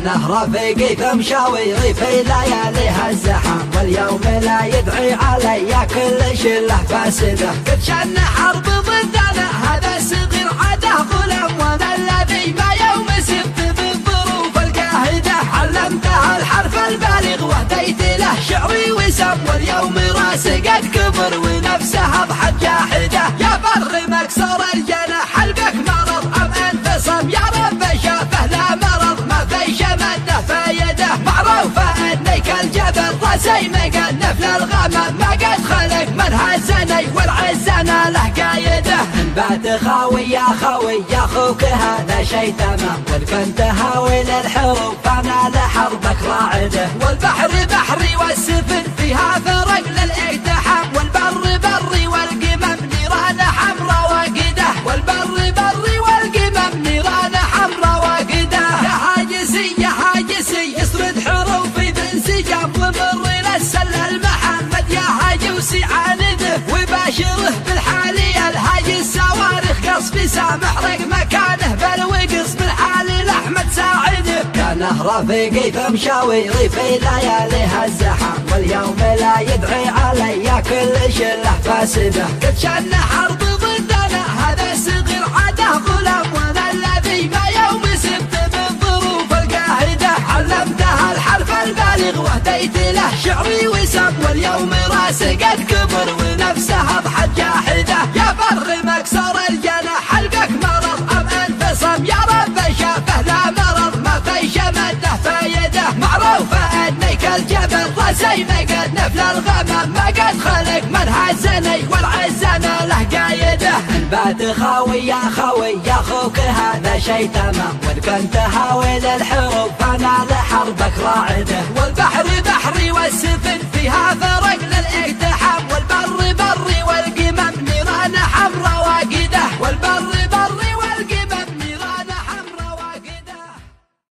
كانه رفيقي فمشاويري في لياليها الزحام، واليوم لا يدعي علي كل شله فاسده. قد شن حرب ضدنا هذا الصغير عاده ظلم، وانا الذي ما يوم سبت بالظروف القاهده. علمته الحرف البالغ واهديت له شعري وسم، واليوم راسي قد كبر ونفسه اضحت جاحده. يا بر مكسور الجناح حلبك مرض ام انفصم، يا رب شافه لا مرض ما في شمته فايده. معروفه انك الجبل راسي مقد نفل الغمام، ما قد خلق من هزني والعزنا له قايده. ان بات خاوي يا خوي يا اخوك هذا شي تمام، وان كنت هاوي للحروب فانا لحربك راعده. والبحر بحري والسفن فيها فرق للاقتحام، والبر بري والقمم نيران حمرا واقده. والبر بري والقمم نيران حمرا واقده. يا هاجسي يا هاجسي اسرد حروفي بانسجام، ومر للسل المحمد يا هاجوسي عانده. وباشره بالحالي الهاجي الصواريخ قصفي سامح رق مكانه بل وقص بالحالي لاحمد ساعده. كانه رفيقي فمشاويري في لياليها الزحام، واليوم لا يدعي علي كل شله فاسده. قد شن حرب ضدنا هذا الصغير عاده ظلم، وانا الذي ما يوم سبت بالظروف القاهده. علمته الحرف البالغ واهديت له شعري وسم، واليوم راسي قد كبر ونفسه اضحت جاحده. يا بر مكسور الجناح حلبك مرض ام انفصم، يا رب شافه لا مرض ما في شمته فايده. معروفه انك الجبل راسي مقد نفل الغمام، ما قد خلق من هزني والعزنا له قايده. ان بات خاوي يا خوي يا اخوك هذا شي تمام، وان كنت هاوي للحروب فانا لحربك راعي.